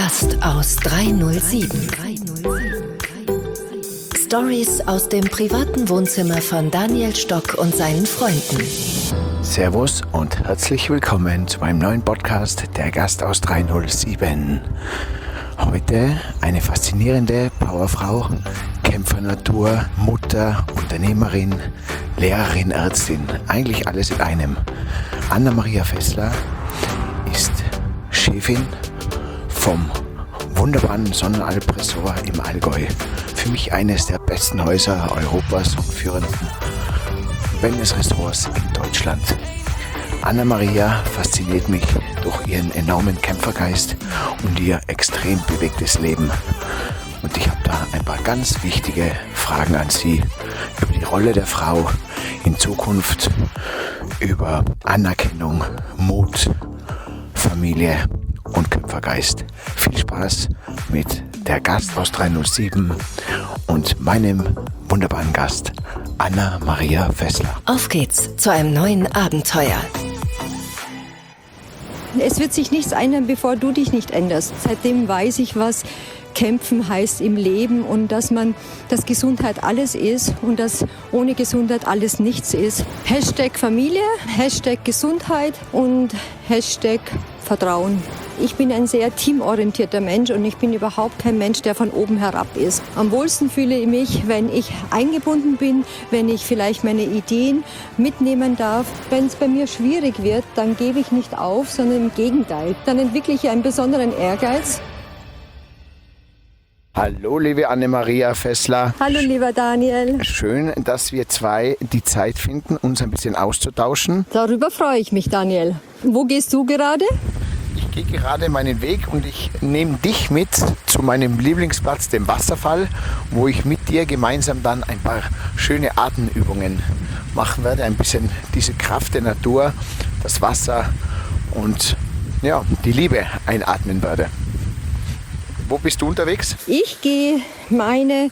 Gast aus 307. Stories aus dem privaten Wohnzimmer von Daniel Stock und seinen Freunden. Servus und herzlich willkommen zu meinem neuen Podcast, der Gast aus 307. Heute eine faszinierende Powerfrau, Kämpfernatur, Mutter, Unternehmerin, Lehrerin, Ärztin, eigentlich alles in einem. Anna-Maria Fessler ist Chefin vom wunderbaren Sonnenalp-Ressort im Allgäu. Für mich eines der besten Häuser Europas und führenden Wellness-Ressorts in Deutschland. Anna-Maria fasziniert mich durch ihren enormen Kämpfergeist und ihr extrem bewegtes Leben. Und ich habe da ein paar ganz wichtige Fragen an sie über die Rolle der Frau in Zukunft, über Anerkennung, Mut, Familie und Kämpfergeist. Viel Spaß mit der Gast aus 307 und meinem wunderbaren Gast Anna-Maria Fessler. Auf geht's zu einem neuen Abenteuer. Es wird sich nichts ändern, bevor du dich nicht änderst. Seitdem weiß ich, was Kämpfen heißt im Leben und dass Gesundheit alles ist und dass ohne Gesundheit alles nichts ist. Hashtag Familie, Hashtag Gesundheit und Hashtag Vertrauen. Ich bin ein sehr teamorientierter Mensch und ich bin überhaupt kein Mensch, der von oben herab ist. Am wohlsten fühle ich mich, wenn ich eingebunden bin, wenn ich vielleicht meine Ideen mitnehmen darf. Wenn es bei mir schwierig wird, dann gebe ich nicht auf, sondern im Gegenteil. Dann entwickle ich einen besonderen Ehrgeiz. Hallo, liebe Anna-Maria Fessler. Hallo, lieber Daniel. Schön, dass wir zwei die Zeit finden, uns ein bisschen auszutauschen. Darüber freue ich mich, Daniel. Wo gehst du gerade? Ich gehe gerade meinen Weg und ich nehme dich mit zu meinem Lieblingsplatz, dem Wasserfall, wo ich mit dir gemeinsam dann ein paar schöne Atemübungen machen werde. Ein bisschen diese Kraft der Natur, das Wasser und ja, die Liebe einatmen werde. Wo bist du unterwegs? Ich gehe meine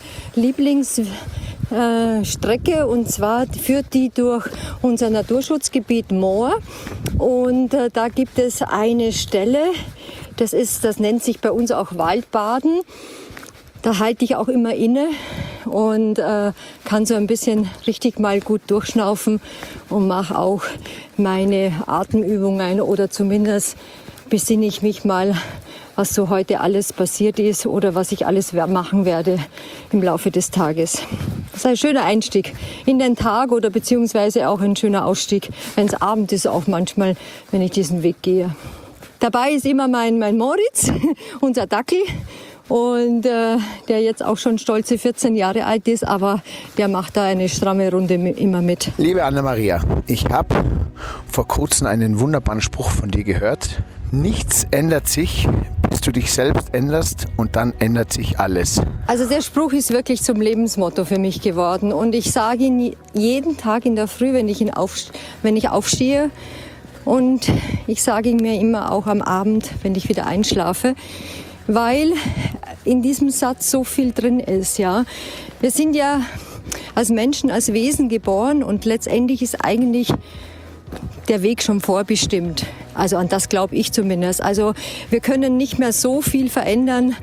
Lieblingsstrecke und zwar führt die durch unser Naturschutzgebiet Moor und da gibt es eine Stelle, das nennt sich bei uns auch Waldbaden. Da halte ich auch immer inne und kann so ein bisschen richtig mal gut durchschnaufen und mache auch meine Atemübungen oder zumindest besinne ich mich mal, was so heute alles passiert ist oder was ich alles machen werde im Laufe des Tages. Das ist ein schöner Einstieg in den Tag oder beziehungsweise auch ein schöner Ausstieg, wenn es Abend ist, auch manchmal, wenn ich diesen Weg gehe. Dabei ist immer mein Moritz, unser Dackel, und der jetzt auch schon stolze 14 Jahre alt ist, aber der macht da eine stramme Runde immer mit. Liebe Anna-Maria, ich habe vor kurzem einen wunderbaren Spruch von dir gehört. Nichts ändert sich, bis du dich selbst änderst und dann ändert sich alles. Also der Spruch ist wirklich zum Lebensmotto für mich geworden und ich sage ihn jeden Tag in der Früh, wenn ich aufstehe, und ich sage ihn mir immer auch am Abend, wenn ich wieder einschlafe, weil in diesem Satz so viel drin ist. Ja, wir sind ja als Menschen, als Wesen geboren und letztendlich ist eigentlich der Weg schon vorbestimmt. Also an das glaube ich zumindest. Also wir können nicht mehr so viel verändern.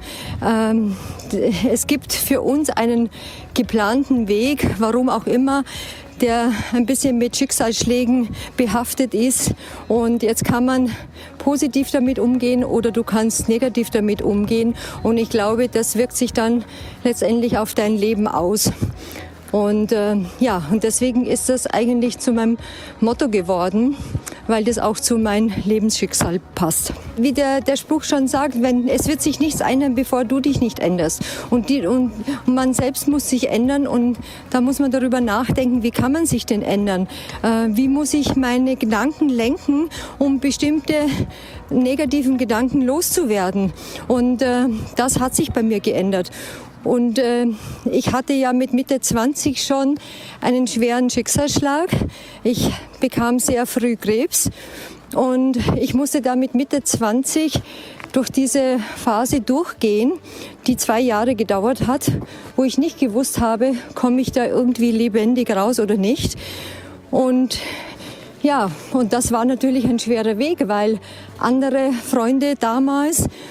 Es gibt für uns einen geplanten Weg, warum auch immer, der ein bisschen mit Schicksalsschlägen behaftet ist. Und jetzt kann man positiv damit umgehen oder du kannst negativ damit umgehen. Und ich glaube, das wirkt sich dann letztendlich auf dein Leben aus. Und und deswegen ist das eigentlich zu meinem Motto geworden, weil das auch zu meinem Lebensschicksal passt. Wie der Spruch schon sagt, es wird sich nichts ändern, bevor du dich nicht änderst. Und man selbst muss sich ändern und da muss man darüber nachdenken, wie kann man sich denn ändern? Wie muss ich meine Gedanken lenken, um bestimmte negativen Gedanken loszuwerden? Und das hat sich bei mir geändert. Und ich hatte ja mit Mitte 20 schon einen schweren Schicksalsschlag. Ich bekam sehr früh Krebs und ich musste da mit Mitte 20 durch diese Phase durchgehen, die 2 Jahre gedauert hat, wo ich nicht gewusst habe, komme ich da irgendwie lebendig raus oder nicht. Und ja, und das war natürlich ein schwerer Weg, weil andere Freunde damals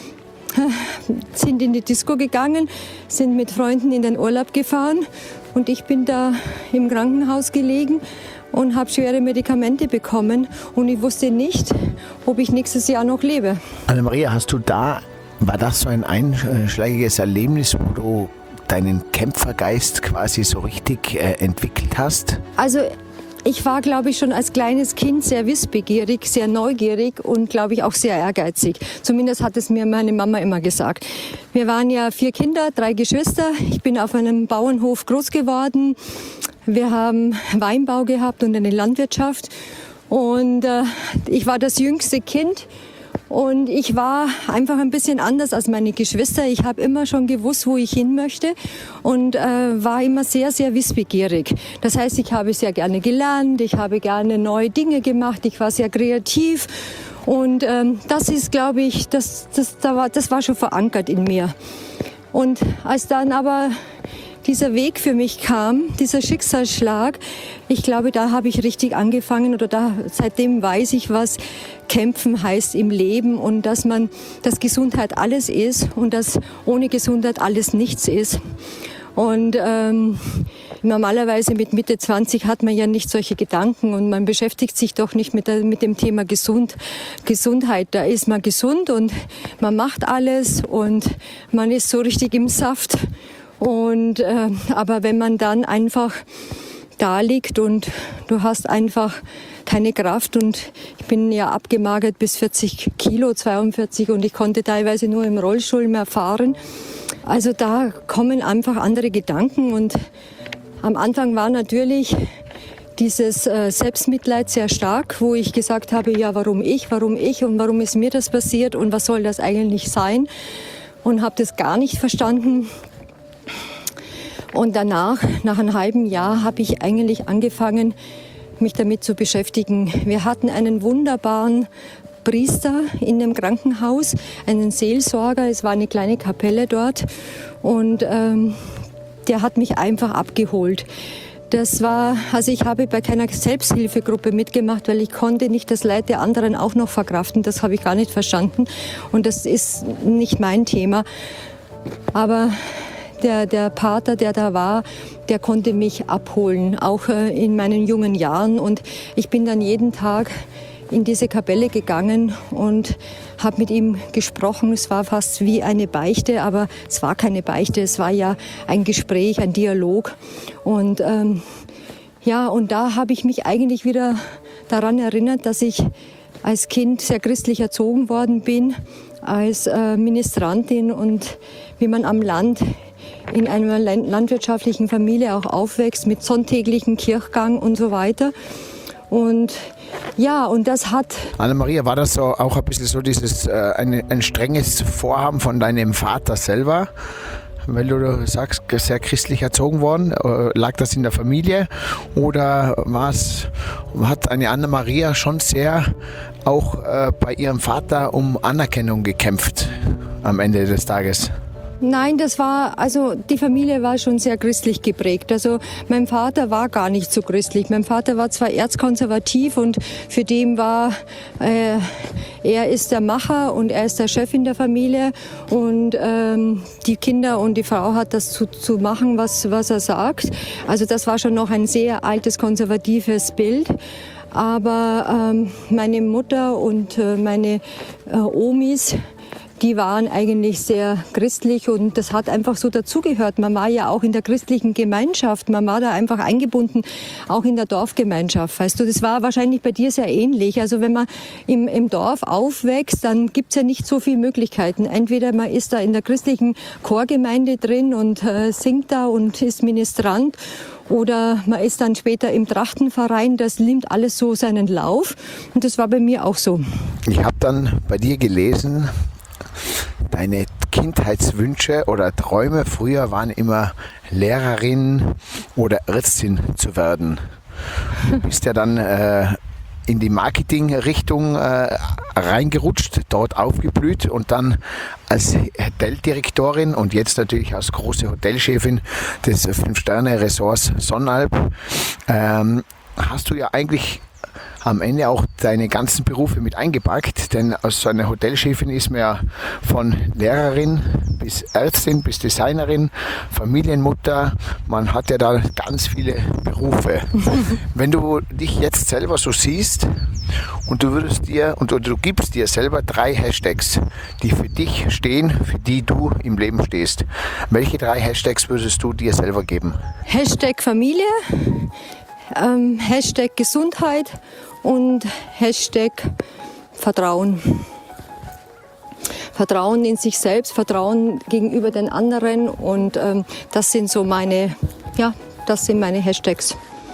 sind in die Disco gegangen, sind mit Freunden in den Urlaub gefahren und ich bin da im Krankenhaus gelegen und habe schwere Medikamente bekommen und ich wusste nicht, ob ich nächstes Jahr noch lebe. Annemaria, war das so ein einschlägiges Erlebnis, wo du deinen Kämpfergeist quasi so richtig entwickelt hast? Also ich war, glaube ich, schon als kleines Kind sehr wissbegierig, sehr neugierig und, glaube ich, auch sehr ehrgeizig. Zumindest hat es mir meine Mama immer gesagt. Wir waren ja 4 Kinder, 3 Geschwister. Ich bin auf einem Bauernhof groß geworden. Wir haben Weinbau gehabt und eine Landwirtschaft. Und ich war das jüngste Kind. Und ich war einfach ein bisschen anders als meine Geschwister. Ich habe immer schon gewusst, wo ich hin möchte und war immer sehr, sehr wissbegierig. Das heißt, ich habe sehr gerne gelernt, ich habe gerne neue Dinge gemacht, ich war sehr kreativ. Und das ist, glaube ich, das war schon verankert in mir. Und als dann aber dieser Weg für mich kam, dieser Schicksalsschlag, ich glaube, da habe ich richtig angefangen oder seitdem weiß ich, was Kämpfen heißt im Leben und dass Gesundheit alles ist und dass ohne Gesundheit alles nichts ist. Und normalerweise mit Mitte 20 hat man ja nicht solche Gedanken und man beschäftigt sich doch nicht mit dem Thema Gesundheit. Da ist man gesund und man macht alles und man ist so richtig im Saft. Und aber wenn man dann einfach da liegt und du hast einfach keine Kraft und ich bin ja abgemagert bis 40 Kilo, 42 und ich konnte teilweise nur im Rollstuhl mehr fahren. Also da kommen einfach andere Gedanken und am Anfang war natürlich dieses Selbstmitleid sehr stark, wo ich gesagt habe, ja, warum ich und warum ist mir das passiert und was soll das eigentlich sein und habe das gar nicht verstanden. Und danach, nach einem halben Jahr, habe ich eigentlich angefangen, mich damit zu beschäftigen. Wir hatten einen wunderbaren Priester in dem Krankenhaus, einen Seelsorger. Es war eine kleine Kapelle dort und der hat mich einfach abgeholt. Ich habe bei keiner Selbsthilfegruppe mitgemacht, weil ich konnte nicht das Leid der anderen auch noch verkraften. Das habe ich gar nicht verstanden und das ist nicht mein Thema. Aber der Pater, der da war, der konnte mich abholen, auch in meinen jungen Jahren. Und ich bin dann jeden Tag in diese Kapelle gegangen und habe mit ihm gesprochen. Es war fast wie eine Beichte, aber es war keine Beichte. Es war ja ein Gespräch, ein Dialog. Und und da habe ich mich eigentlich wieder daran erinnert, dass ich als Kind sehr christlich erzogen worden bin, als Ministrantin und wie man am Land in einer landwirtschaftlichen Familie auch aufwächst mit sonntäglichen Kirchgang und so weiter. Und ja, und das hat... Annemaria, war das so auch ein bisschen so dieses ein strenges Vorhaben von deinem Vater selber? Weil du sagst, sehr christlich erzogen worden, lag das in der Familie oder hat eine Annemaria schon sehr auch bei ihrem Vater um Anerkennung gekämpft am Ende des Tages? Nein, die Familie war schon sehr christlich geprägt. Also mein Vater war gar nicht so christlich. Mein Vater war zwar erzkonservativ und für den war, er ist der Macher und er ist der Chef in der Familie und die Kinder und die Frau hat das zu machen, was er sagt. Also das war schon noch ein sehr altes, konservatives Bild. Aber meine Mutter und meine Omis, die waren eigentlich sehr christlich und das hat einfach so dazugehört. Man war ja auch in der christlichen Gemeinschaft, man war da einfach eingebunden, auch in der Dorfgemeinschaft. Weißt du, das war wahrscheinlich bei dir sehr ähnlich. Also wenn man im Dorf aufwächst, dann gibt's ja nicht so viele Möglichkeiten. Entweder man ist da in der christlichen Chorgemeinde drin und singt da und ist Ministrant, oder man ist dann später im Trachtenverein, das nimmt alles so seinen Lauf. Und das war bei mir auch so. Ich habe dann bei dir gelesen, deine Kindheitswünsche oder Träume früher waren immer Lehrerin oder Ärztin zu werden. Du bist ja dann in die Marketingrichtung reingerutscht, dort aufgeblüht und dann als Hoteldirektorin und jetzt natürlich als große Hotelchefin des 5-Sterne-Resorts Sonnalp hast du ja eigentlich am Ende auch deine ganzen Berufe mit eingepackt, denn aus so einer Hotelchefin ist man ja von Lehrerin bis Ärztin, bis Designerin, Familienmutter. Man hat ja da ganz viele Berufe. Wenn du dich jetzt selber so siehst und du gibst dir selber 3 Hashtags, die für dich stehen, für die du im Leben stehst. Welche 3 Hashtags würdest du dir selber geben? Hashtag Familie, Hashtag Gesundheit und Hashtag Vertrauen. Vertrauen in sich selbst, Vertrauen gegenüber den anderen und das sind so meine Hashtags.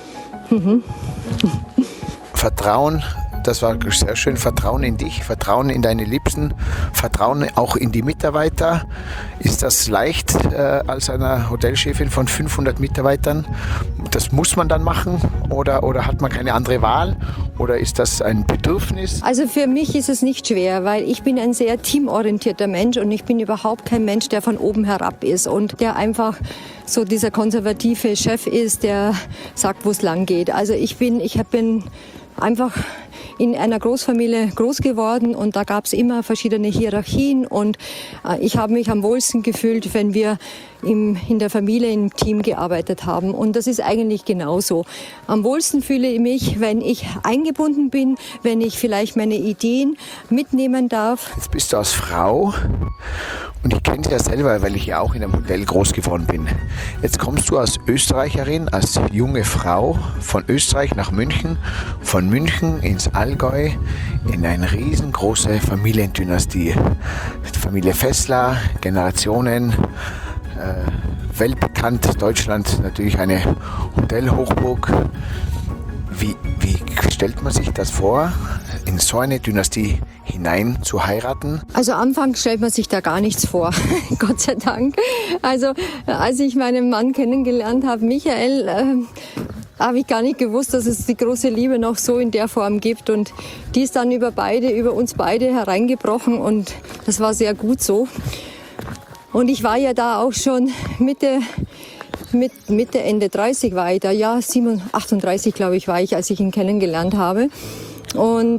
Vertrauen, das war sehr schön. Vertrauen in dich, Vertrauen in deine Liebsten, Vertrauen auch in die Mitarbeiter. Ist das leicht als eine Hotelchefin von 500 Mitarbeitern? Das muss man dann machen oder hat man keine andere Wahl? Oder ist das ein Bedürfnis? Also für mich ist es nicht schwer, weil ich bin ein sehr teamorientierter Mensch und ich bin überhaupt kein Mensch, der von oben herab ist und der einfach so dieser konservative Chef ist, der sagt, wo es lang geht. Also ich bin einfach in einer Großfamilie groß geworden und da gab es immer verschiedene Hierarchien und ich habe mich am wohlsten gefühlt, wenn wir in der Familie im Team gearbeitet haben und das ist eigentlich genauso. Am wohlsten fühle ich mich, wenn ich eingebunden bin, wenn ich vielleicht meine Ideen mitnehmen darf. Jetzt bist du als Frau und ich kenne dich ja selber, weil ich ja auch in einem Hotel groß geworden bin. Jetzt kommst du als Österreicherin, als junge Frau von Österreich nach München, von München ins Allgäu in eine riesengroße Familiendynastie. Familie Fessler, Generationen, weltbekannt, Deutschland natürlich eine Hotelhochburg. Wie stellt man sich das vor, in so eine Dynastie hinein zu heiraten? Also anfangs stellt man sich da gar nichts vor, Gott sei Dank. Also als ich meinen Mann kennengelernt habe, Michael, habe ich gar nicht gewusst, dass es die große Liebe noch so in der Form gibt. Und die ist dann über uns beide hereingebrochen und das war sehr gut so. Und ich war ja da auch schon Mitte, Ende 30 war ich da. Ja, 38 glaube ich war ich, als ich ihn kennengelernt habe. Und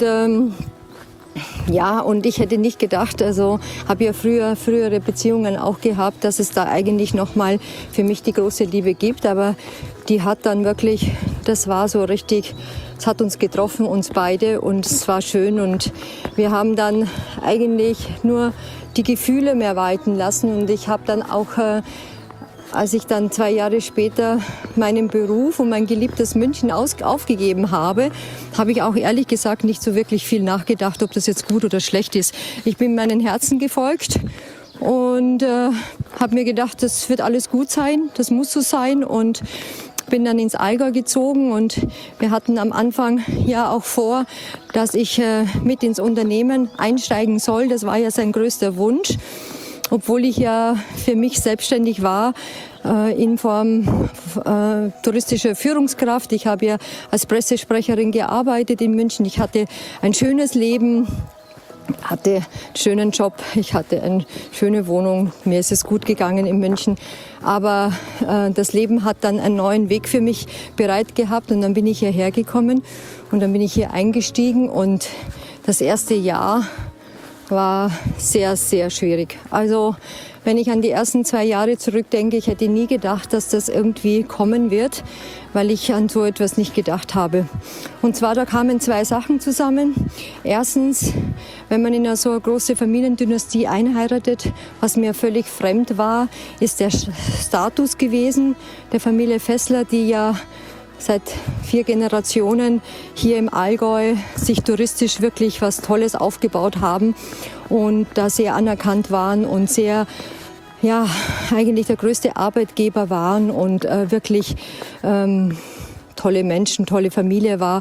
und ich hätte nicht gedacht, also habe ja frühere Beziehungen auch gehabt, dass es da eigentlich nochmal für mich die große Liebe gibt. Aber die hat dann wirklich, das war so richtig, es hat uns getroffen, uns beide und es war schön. Und wir haben dann eigentlich nur die Gefühle mehr walten lassen. Und ich habe dann auch, als ich dann 2 Jahre später meinen Beruf und mein geliebtes München aufgegeben habe, habe ich auch ehrlich gesagt nicht so wirklich viel nachgedacht, ob das jetzt gut oder schlecht ist. Ich bin meinen Herzen gefolgt und habe mir gedacht, das wird alles gut sein, das muss so sein und bin dann ins Allgäu gezogen und wir hatten am Anfang ja auch vor, dass ich mit ins Unternehmen einsteigen soll. Das war ja sein größter Wunsch. Obwohl ich ja für mich selbstständig war in Form touristischer Führungskraft. Ich habe ja als Pressesprecherin gearbeitet in München. Ich hatte ein schönes Leben, hatte einen schönen Job, ich hatte eine schöne Wohnung. Mir ist es gut gegangen in München. Aber das Leben hat dann einen neuen Weg für mich bereit gehabt und dann bin ich hierher gekommen und dann bin ich hier eingestiegen und das erste Jahr war sehr, sehr schwierig. Also wenn ich an die ersten 2 Jahre zurückdenke, ich hätte nie gedacht, dass das irgendwie kommen wird, weil ich an so etwas nicht gedacht habe. Und zwar, da kamen 2 Sachen zusammen. Erstens, wenn man in so eine große Familiendynastie einheiratet, was mir völlig fremd war, ist der Status gewesen der Familie Fessler, die ja seit 4 Generationen hier im Allgäu sich touristisch wirklich was Tolles aufgebaut haben und da sehr anerkannt waren und sehr, ja, eigentlich der größte Arbeitgeber waren und wirklich tolle Menschen, tolle Familie war.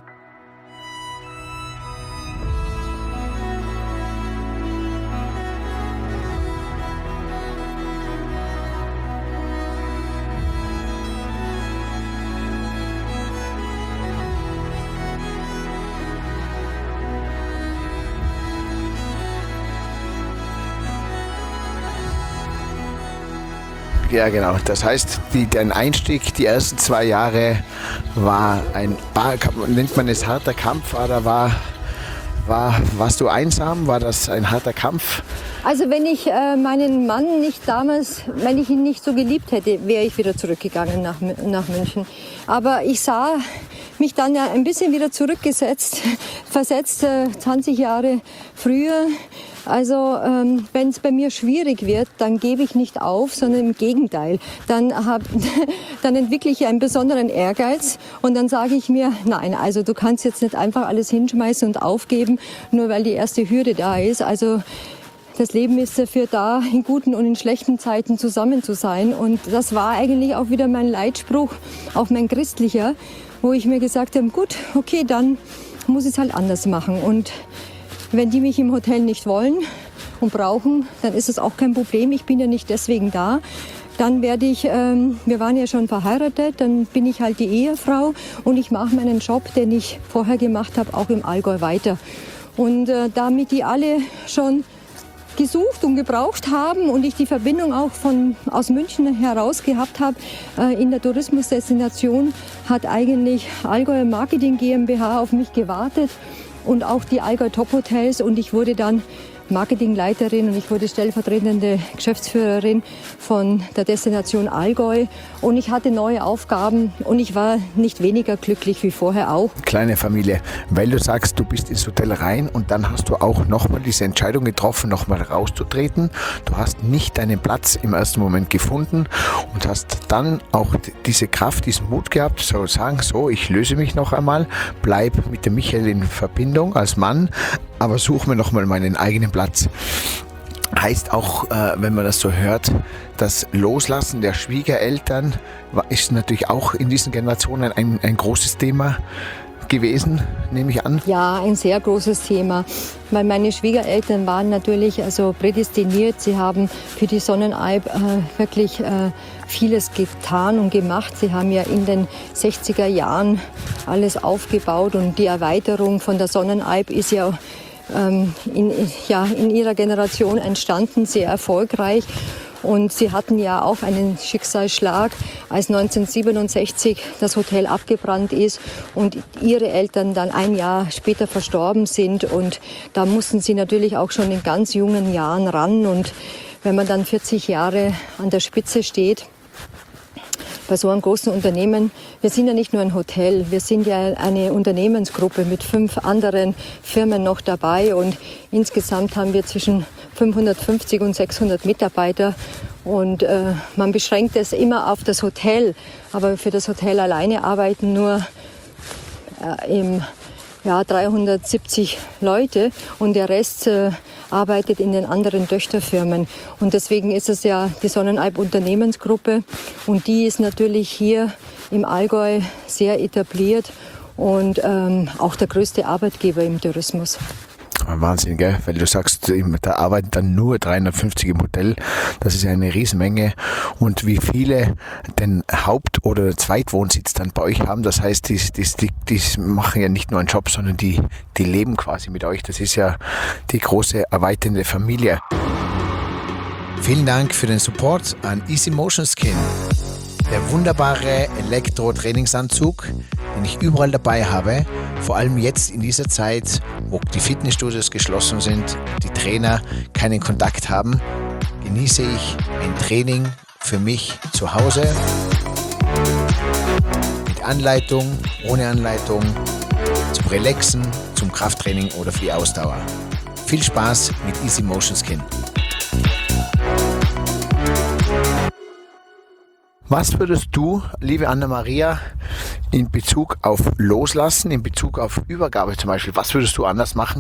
Ja, genau. Das heißt, dein Einstieg, die ersten 2 Jahre war nennt man es harter Kampf, oder warst du einsam? War das ein harter Kampf? Also wenn ich meinen Mann nicht damals, wenn ich ihn nicht so geliebt hätte, wäre ich wieder zurückgegangen nach München. Aber ich sah mich dann ja ein bisschen wieder versetzt 20 Jahre früher. Also wenn es bei mir schwierig wird, dann gebe ich nicht auf, sondern im Gegenteil. Dann entwickle ich einen besonderen Ehrgeiz und dann sage ich mir, nein, also du kannst jetzt nicht einfach alles hinschmeißen und aufgeben, nur weil die erste Hürde da ist. Also das Leben ist dafür da, in guten und in schlechten Zeiten zusammen zu sein. Und das war eigentlich auch wieder mein Leitspruch, auch mein christlicher, wo ich mir gesagt habe, gut, okay, dann muss ich es halt anders machen. Und wenn die mich im Hotel nicht wollen und brauchen, dann ist es auch kein Problem. Ich bin ja nicht deswegen da. Dann werde ich, wir waren ja schon verheiratet, dann bin ich halt die Ehefrau und ich mache meinen Job, den ich vorher gemacht habe, auch im Allgäu weiter. Und damit die alle schon gesucht und gebraucht haben und ich die Verbindung auch aus München heraus gehabt habe, in der Tourismusdestination hat eigentlich Allgäu Marketing GmbH auf mich gewartet und auch die Allgäu Top Hotels und ich wurde dann Marketingleiterin und ich wurde stellvertretende Geschäftsführerin von der Destination Allgäu und ich hatte neue Aufgaben und ich war nicht weniger glücklich wie vorher auch. Kleine Familie, weil du sagst, du bist ins Hotel rein und dann hast du auch nochmal diese Entscheidung getroffen, nochmal rauszutreten. Du hast nicht deinen Platz im ersten Moment gefunden und hast dann auch diese Kraft, diesen Mut gehabt, zu sagen, so, ich löse mich noch einmal, bleib mit dem Michael in Verbindung als Mann, aber suche mir nochmal meinen eigenen Platz. Heißt auch, wenn man das so hört, das Loslassen der Schwiegereltern ist natürlich auch in diesen Generationen ein großes Thema gewesen, nehme ich an. Ja, ein sehr großes Thema, weil meine Schwiegereltern waren natürlich prädestiniert. Sie haben für die Sonnenalp wirklich vieles getan und gemacht. Sie haben ja in den 60er Jahren alles aufgebaut und die Erweiterung von der Sonnenalp ist ja in ihrer Generation entstanden, sehr erfolgreich. Und sie hatten ja auch einen Schicksalsschlag, als 1967 das Hotel abgebrannt ist und ihre Eltern dann ein Jahr später verstorben sind. Und da mussten sie natürlich auch schon in ganz jungen Jahren ran. Und wenn man dann 40 Jahre an der Spitze steht, bei so einem großen Unternehmen, wir sind ja nicht nur ein Hotel, wir sind ja eine Unternehmensgruppe mit 5 anderen Firmen noch dabei und insgesamt haben wir zwischen 550 und 600 Mitarbeiter und man beschränkt es immer auf das Hotel, aber für das Hotel alleine arbeiten nur 370 Leute und der Rest arbeitet in den anderen Töchterfirmen. Und deswegen ist es ja die Sonnenalp Unternehmensgruppe und die ist natürlich hier im Allgäu sehr etabliert und auch der größte Arbeitgeber im Tourismus. Wahnsinn, gell? Weil du sagst, da arbeiten dann nur 350 im Hotel. Das ist ja eine Riesenmenge. Und wie viele den Haupt- oder Zweitwohnsitz dann bei euch haben, das heißt, die machen ja nicht nur einen Job, sondern die leben quasi mit euch. Das ist ja die große erweiternde Familie. Vielen Dank für den Support an Easy Motion Skin. Der wunderbare Elektro-Trainingsanzug, den ich überall dabei habe, vor allem jetzt in dieser Zeit, wo die Fitnessstudios geschlossen sind, die Trainer keinen Kontakt haben, genieße ich ein Training für mich zu Hause mit Anleitung, ohne Anleitung, zum Relaxen, zum Krafttraining oder für die Ausdauer. Viel Spaß mit Easy Motion Skin. Was würdest du, liebe Anna-Maria, in Bezug auf Loslassen, in Bezug auf Übergabe zum Beispiel, was würdest du anders machen?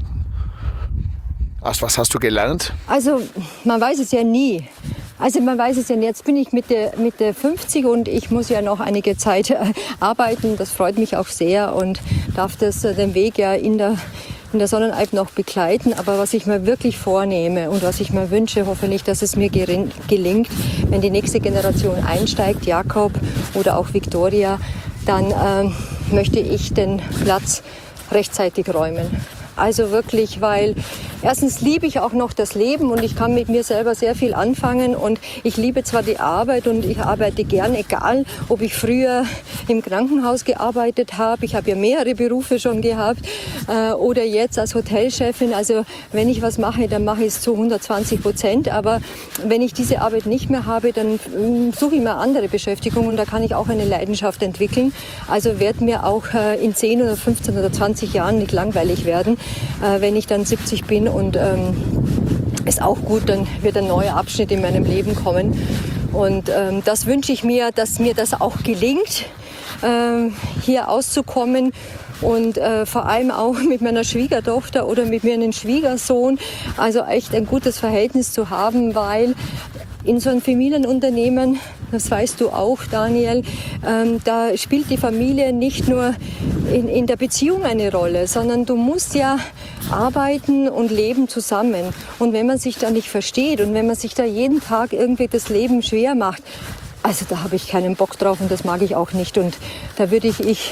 Was hast du gelernt? Also man weiß es ja nie. Jetzt bin ich Mitte 50 und ich muss ja noch einige Zeit arbeiten. Das freut mich auch sehr und darf den Weg ja in der Sonnenalp noch begleiten. Aber was ich mir wirklich vornehme und was ich mir wünsche, hoffentlich, dass es mir gelingt, wenn die nächste Generation einsteigt, Jakob oder auch Viktoria, dann möchte ich den Platz rechtzeitig räumen. Also wirklich, weil erstens liebe ich auch noch das Leben und ich kann mit mir selber sehr viel anfangen und ich liebe zwar die Arbeit und ich arbeite gern, egal ob ich früher im Krankenhaus gearbeitet habe, ich habe ja mehrere Berufe schon gehabt, oder jetzt als Hotelchefin. Also wenn ich was mache, dann mache ich es zu 120%, aber wenn ich diese Arbeit nicht mehr habe, dann suche ich mir andere Beschäftigung und da kann ich auch eine Leidenschaft entwickeln. Also wird mir auch in 10 oder 15 oder 20 Jahren nicht langweilig werden, wenn ich dann 70 bin und ist auch gut, dann wird ein neuer Abschnitt in meinem Leben kommen. Und das wünsche ich mir, dass mir das auch gelingt, hier auszukommen und vor allem auch mit meiner Schwiegertochter oder mit meinem Schwiegersohn, also echt ein gutes Verhältnis zu haben, weil in so einem Familienunternehmen, das weißt du auch, Daniel, da spielt die Familie nicht nur in der Beziehung eine Rolle, sondern du musst ja arbeiten und leben zusammen. Und wenn man sich da nicht versteht und wenn man sich da jeden Tag irgendwie das Leben schwer macht, also da habe ich keinen Bock drauf und das mag ich auch nicht. Und da würde ich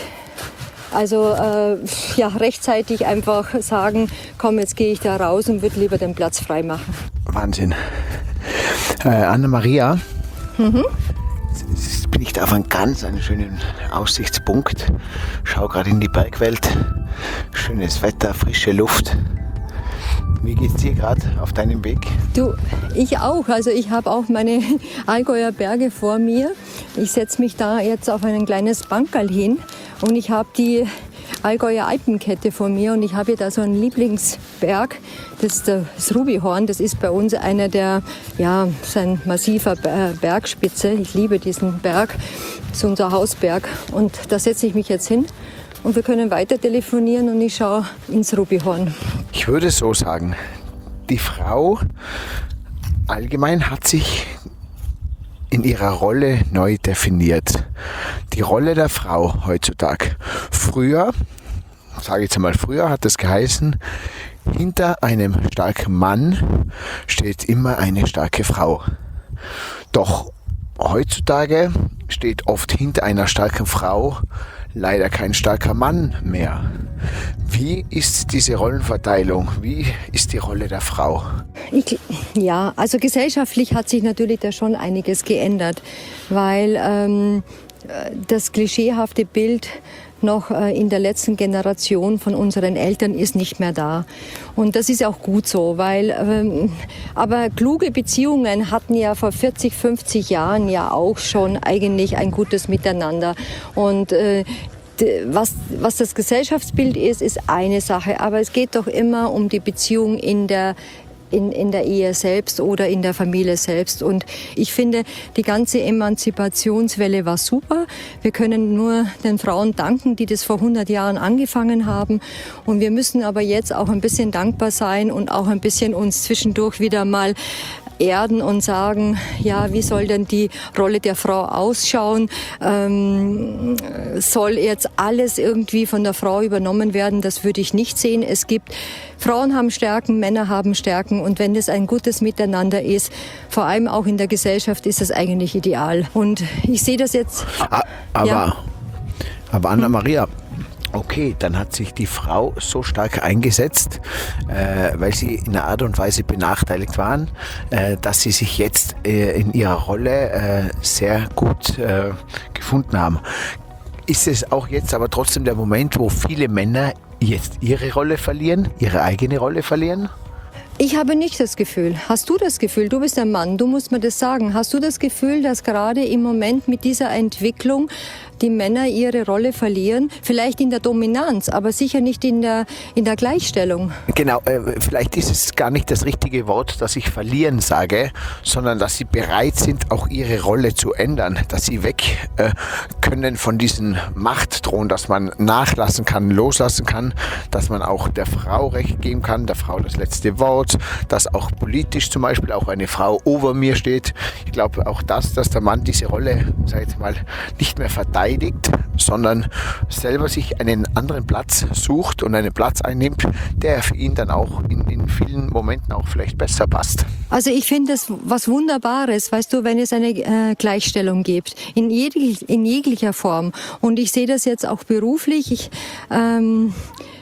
rechtzeitig einfach sagen, komm, jetzt gehe ich da raus und würde lieber den Platz frei machen. Wahnsinn. Anna-Maria, jetzt bin ich da auf einen schönen Aussichtspunkt. Schau gerade in die Bergwelt. Schönes Wetter, frische Luft. Wie geht's dir gerade auf deinem Weg? Du, ich auch. Also ich habe auch meine Allgäuer Berge vor mir. Ich setze mich da jetzt auf ein kleines Bankerl hin und ich habe die Allgäuer Alpenkette vor mir und ich habe da so einen Lieblingsberg, das ist das Rubihorn. Das ist bei uns einer der, so ein massiver Bergspitze. Ich liebe diesen Berg, das ist unser Hausberg und da setze ich mich jetzt hin. Und wir können weiter telefonieren und ich schaue ins Rubihorn. Ich würde so sagen, die Frau allgemein hat sich in ihrer Rolle neu definiert. Die Rolle der Frau heutzutage. Früher hat es geheißen, hinter einem starken Mann steht immer eine starke Frau. Doch heutzutage steht oft hinter einer starken Frau leider kein starker Mann mehr. Wie ist diese Rollenverteilung? Wie ist die Rolle der Frau? Also gesellschaftlich hat sich natürlich da schon einiges geändert, weil das klischeehafte Bild noch in der letzten Generation von unseren Eltern ist nicht mehr da. Und das ist auch gut so, weil aber kluge Beziehungen hatten ja vor 40, 50 Jahren ja auch schon eigentlich ein gutes Miteinander. Und was das Gesellschaftsbild ist eine Sache, aber es geht doch immer um die Beziehung in der Ehe selbst oder in der Familie selbst. Und ich finde, die ganze Emanzipationswelle war super. Wir können nur den Frauen danken, die das vor 100 Jahren angefangen haben. Und wir müssen aber jetzt auch ein bisschen dankbar sein und auch ein bisschen uns zwischendurch wieder mal erden und sagen, ja, wie soll denn die Rolle der Frau ausschauen? Soll jetzt alles irgendwie von der Frau übernommen werden? Das würde ich nicht sehen. Frauen haben Stärken, Männer haben Stärken und wenn es ein gutes Miteinander ist, vor allem auch in der Gesellschaft, ist das eigentlich ideal. Und ich sehe das jetzt. Aber Anna-Maria, okay, dann hat sich die Frau so stark eingesetzt, weil sie in einer Art und Weise benachteiligt waren, dass sie sich jetzt in ihrer Rolle sehr gut gefunden haben. Ist es auch jetzt aber trotzdem der Moment, wo viele Männer jetzt ihre Rolle verlieren, ihre eigene Rolle verlieren? Ich habe nicht das Gefühl. Hast du das Gefühl? Du bist ein Mann, du musst mir das sagen. Hast du das Gefühl, dass gerade im Moment mit dieser Entwicklung die Männer ihre Rolle verlieren? Vielleicht in der Dominanz, aber sicher nicht in der Gleichstellung. Genau, vielleicht ist es gar nicht das richtige Wort, dass ich verlieren sage, sondern dass sie bereit sind, auch ihre Rolle zu ändern. Dass sie weg können von diesem Machtthron, dass man nachlassen kann, loslassen kann, dass man auch der Frau Recht geben kann, der Frau das letzte Wort, dass auch politisch zum Beispiel auch eine Frau über mir steht. Ich glaube auch dass der Mann diese Rolle, sag ich mal, nicht mehr verteidigt, sondern selber sich einen anderen Platz sucht und einen Platz einnimmt, der für ihn dann auch in vielen Momenten auch vielleicht besser passt. Also ich finde das was Wunderbares, weißt du, wenn es eine Gleichstellung gibt, in jeglicher Form. Und ich sehe das jetzt auch beruflich.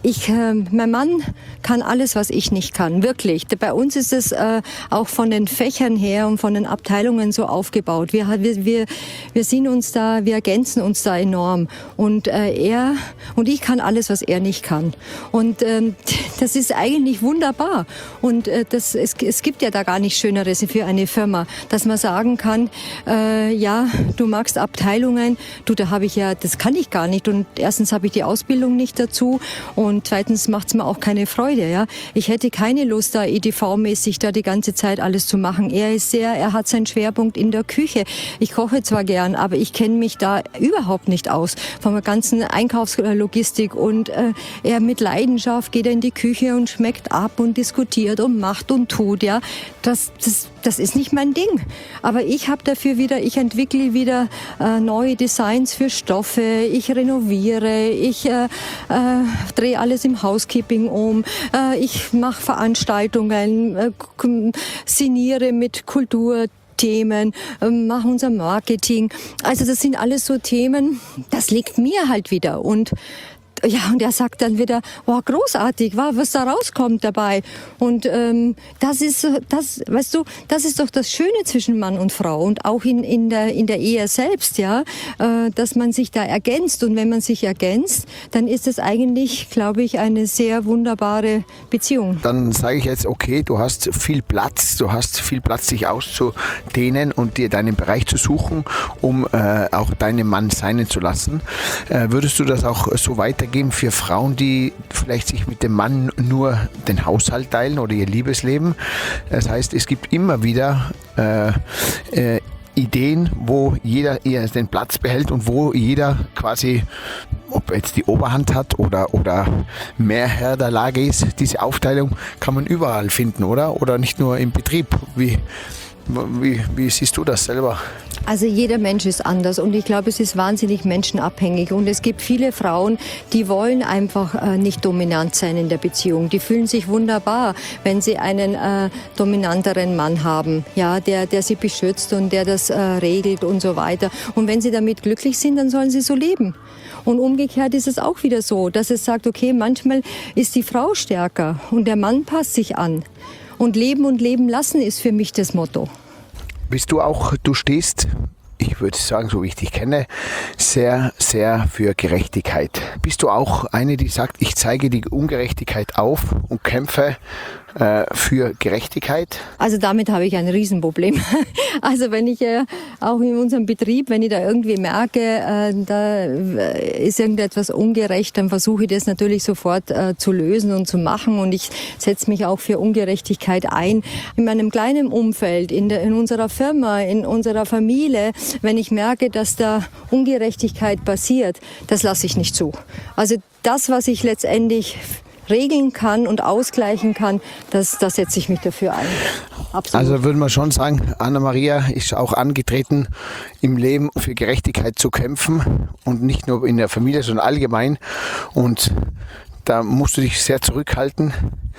mein Mann kann alles, was ich nicht kann, wirklich. Bei uns ist es auch von den Fächern her und von den Abteilungen so aufgebaut. Wir sehen uns da, wir ergänzen uns da enorm. Und er und ich kann alles, was er nicht kann. Und das ist eigentlich wunderbar. Und es gibt ja da gar nichts Schöneres für eine Firma, dass man sagen kann, ja, du magst Abteilungen, das kann ich gar nicht. Und erstens habe ich die Ausbildung nicht dazu. Und zweitens macht es mir auch keine Freude. Ja? Ich hätte keine Lust, da EDV-mäßig da die ganze Zeit alles zu machen. Er hat seinen Schwerpunkt in der Küche. Ich koche zwar gern, aber ich kenne mich da überhaupt nicht aus. Von der ganzen Einkaufslogistik. Und er mit Leidenschaft geht in die Küche und schmeckt ab und diskutiert und macht und tut. Ja? Das ist nicht mein Ding. Aber ich entwickle wieder neue Designs für Stoffe. Ich renoviere. Ich drehe alles im Housekeeping um. Ich mache Veranstaltungen, sinniere mit Kulturthemen, mache unser Marketing. Also das sind alles so Themen, das liegt mir halt wieder. Und er sagt dann wieder, wow, großartig, was da rauskommt dabei. Und das ist doch das Schöne zwischen Mann und Frau und auch in der Ehe selbst, ja, dass man sich da ergänzt. Und wenn man sich ergänzt, dann ist es eigentlich, glaube ich, eine sehr wunderbare Beziehung. Dann sage ich jetzt, okay, du hast viel Platz, dich auszudehnen und dir deinen Bereich zu suchen, um auch deinen Mann sein zu lassen. Würdest du das auch so weitergeben für Frauen, die vielleicht sich mit dem Mann nur den Haushalt teilen oder ihr Liebesleben? Das heißt, es gibt immer wieder Ideen, wo jeder den Platz behält und wo jeder quasi, ob er jetzt die Oberhand hat oder mehr Herr der Lage ist. Diese Aufteilung kann man überall finden, oder? Oder nicht nur im Betrieb. Wie siehst du das selber? Also jeder Mensch ist anders und ich glaube, es ist wahnsinnig menschenabhängig und es gibt viele Frauen, die wollen einfach nicht dominant sein in der Beziehung. Die fühlen sich wunderbar, wenn sie einen dominanteren Mann haben, ja, der sie beschützt und der das regelt und so weiter. Und wenn sie damit glücklich sind, dann sollen sie so leben. Und umgekehrt ist es auch wieder so, dass es sagt, okay, manchmal ist die Frau stärker und der Mann passt sich an. Und leben lassen ist für mich das Motto. Du stehst, ich würde sagen, so wie ich dich kenne, sehr, sehr für Gerechtigkeit. Bist du auch eine, die sagt, ich zeige die Ungerechtigkeit auf und kämpfe für Gerechtigkeit? Also damit habe ich ein Riesenproblem. Also wenn ich auch in unserem Betrieb, wenn ich da irgendwie merke, da ist irgendetwas ungerecht, dann versuche ich das natürlich sofort zu lösen und zu machen und ich setze mich auch für Ungerechtigkeit ein. In meinem kleinen Umfeld, in unserer Firma, in unserer Familie, wenn ich merke, dass da Ungerechtigkeit passiert, das lasse ich nicht zu. Also das, was ich letztendlich regeln kann und ausgleichen kann, da setze ich mich dafür ein. Absolut. Also würden wir schon sagen, Anna-Maria ist auch angetreten, im Leben für Gerechtigkeit zu kämpfen und nicht nur in der Familie, sondern allgemein. Und da musst du dich sehr zurückhalten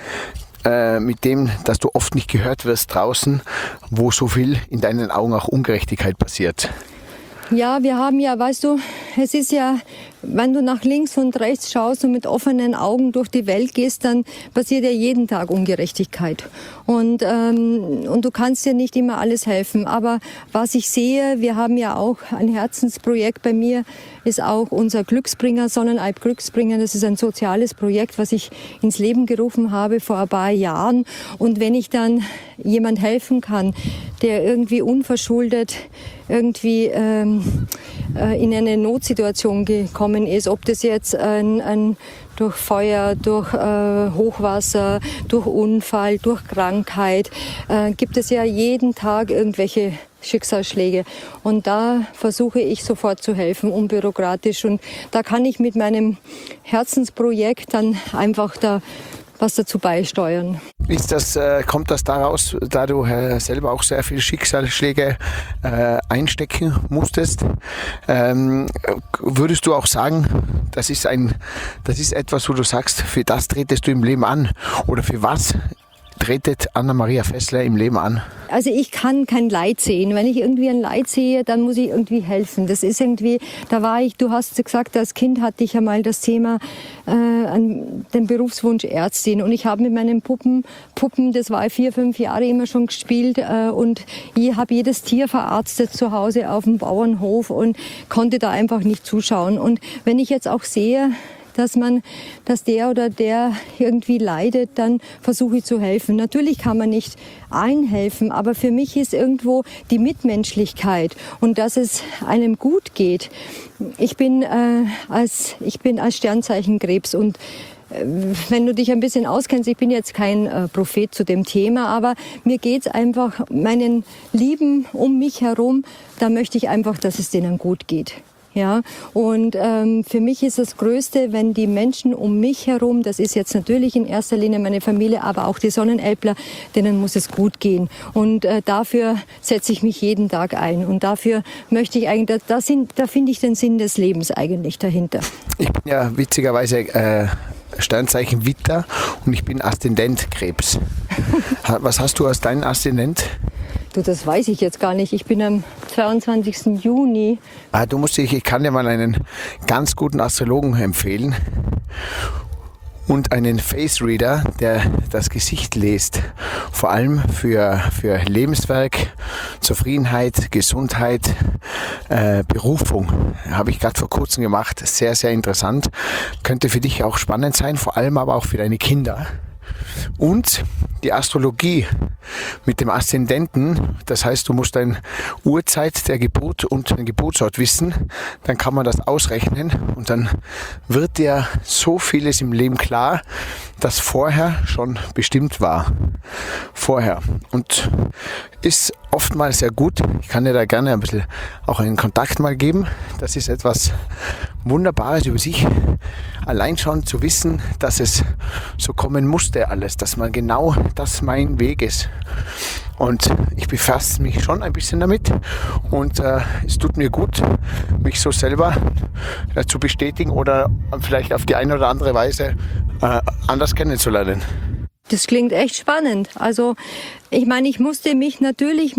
mit dem, dass du oft nicht gehört wirst draußen, wo so viel in deinen Augen auch Ungerechtigkeit passiert. Ja, wir haben ja, weißt du, es ist ja, wenn du nach links und rechts schaust und mit offenen Augen durch die Welt gehst, dann passiert ja jeden Tag Ungerechtigkeit. Und du kannst dir nicht immer alles helfen. Aber was ich sehe, wir haben ja auch ein Herzensprojekt bei mir, ist auch unser Glücksbringer, Sonnenalp Glücksbringer. Das ist ein soziales Projekt, was ich ins Leben gerufen habe vor ein paar Jahren. Und wenn ich dann jemand helfen kann, der irgendwie unverschuldet irgendwie in eine Notsituation gekommen ist, ob das jetzt durch Feuer, durch Hochwasser, durch Unfall, durch Krankheit, gibt es ja jeden Tag irgendwelche Schicksalsschläge. Und da versuche ich sofort zu helfen, unbürokratisch. Und da kann ich mit meinem Herzensprojekt dann einfach da was dazu beisteuern. Kommt das daraus, da du selber auch sehr viele Schicksalsschläge einstecken musstest? Würdest du auch sagen, das ist etwas, wo du sagst, für das tretest du im Leben an? Oder für was tretet Anna-Maria Fessler im Leben an? Also ich kann kein Leid sehen. Wenn ich irgendwie ein Leid sehe, dann muss ich irgendwie helfen. Das ist irgendwie, du hast gesagt, als Kind hatte ich einmal das Thema, den Berufswunsch Ärztin. Und ich habe mit meinen Puppen, das war 4-5 Jahre immer schon gespielt. Und ich habe jedes Tier verarztet zu Hause auf dem Bauernhof und konnte da einfach nicht zuschauen. Und wenn ich jetzt auch sehe, dass der oder der irgendwie leidet, dann versuche ich zu helfen. Natürlich kann man nicht allen helfen, aber für mich ist irgendwo die Mitmenschlichkeit und dass es einem gut geht. Ich bin als Sternzeichen Krebs und wenn du dich ein bisschen auskennst, ich bin jetzt kein Prophet zu dem Thema, aber mir geht's einfach, meinen Lieben um mich herum, da möchte ich einfach, dass es denen gut geht. Ja, und für mich ist das Größte, wenn die Menschen um mich herum, das ist jetzt natürlich in erster Linie meine Familie, aber auch die Sonnenelbler, denen muss es gut gehen. Und dafür setze ich mich jeden Tag ein. Und dafür möchte ich eigentlich, da finde ich den Sinn des Lebens eigentlich dahinter. Ich bin ja witzigerweise Sternzeichen Witter und ich bin Aszendent Krebs. Was hast du als deinen Aszendent? Du, das weiß ich jetzt gar nicht. Ich bin am 22. Juni. Ich kann dir mal einen ganz guten Astrologen empfehlen und einen Face Reader, der das Gesicht liest. Vor allem für Lebenswerk, Zufriedenheit, Gesundheit, Berufung. Habe ich gerade vor kurzem gemacht. Sehr, sehr interessant. Könnte für dich auch spannend sein, vor allem aber auch für deine Kinder. Und die Astrologie mit dem Aszendenten, das heißt, du musst deine Uhrzeit der Geburt und den Geburtsort wissen, dann kann man das ausrechnen und dann wird dir so vieles im Leben klar, das vorher schon bestimmt war. Vorher. Und ist oftmals sehr gut. Ich kann dir da gerne ein bisschen auch einen Kontakt mal geben. Das ist etwas Wunderbares über sich. Allein schon zu wissen, dass es so kommen musste alles, dass man genau das mein Weg ist. Und ich befasse mich schon ein bisschen damit und es tut mir gut, mich so selber zu bestätigen oder vielleicht auf die eine oder andere Weise anders kennenzulernen. Das klingt echt spannend. Also ich meine, ich musste mich natürlich